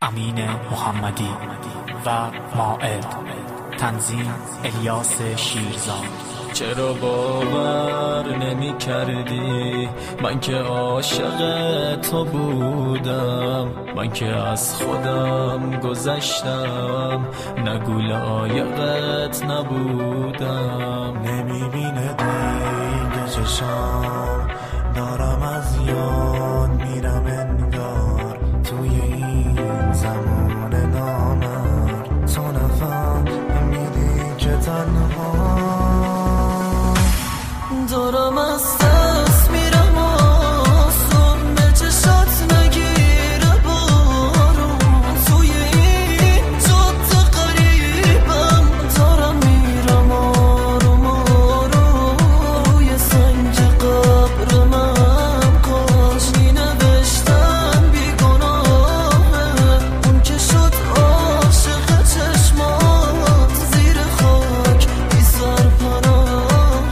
امین محمدی و مائد. تنظیم الیاس شیرزاد. چرا باور نمی کردی من که عاشق تو بودم، من که از خودم گذشتم، نگو لایقت نبودم. نمیبینه دیگه چشام، دارم از یاد میرم انگار توی این زمان نامر. تو نفهمیدی که تنها دارم از دست میرم، آسون به چشات نگیره بارون. توی این جاده قریبم دارم میرم آروم آروم. روی سنگ قبر من کاش مینوشتم بیگناهه، اون که شد عاشق چشمات زیر خاک بی سرپناه.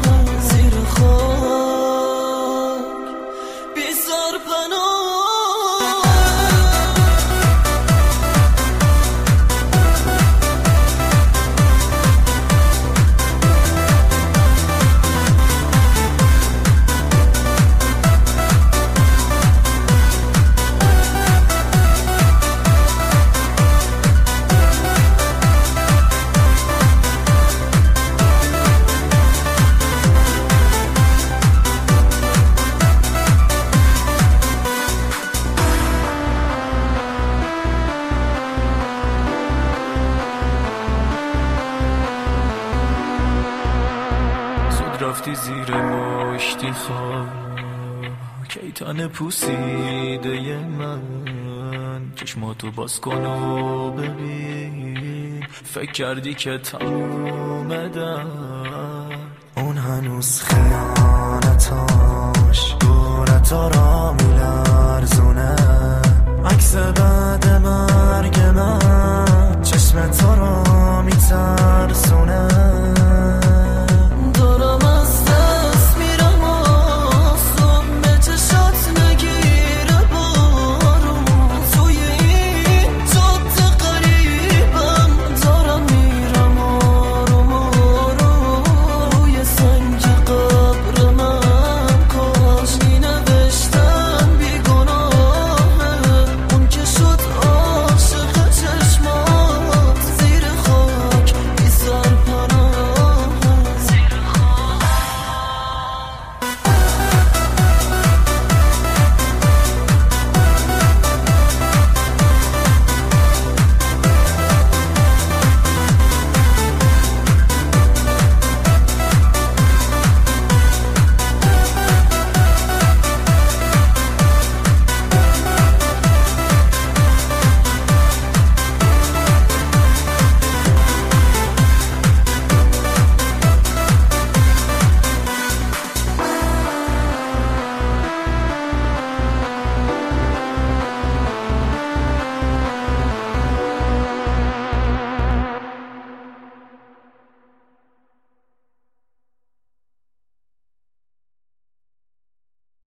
رفتی زیر مشتی خاک، ای تن پوسیده من. چشماتو باز کن و ببین، فکر کردی که تمومه در اون هنوز خیانتاش دورتا را میلرزونه. عکس بعد مرگ من چشم تو را میترسونه.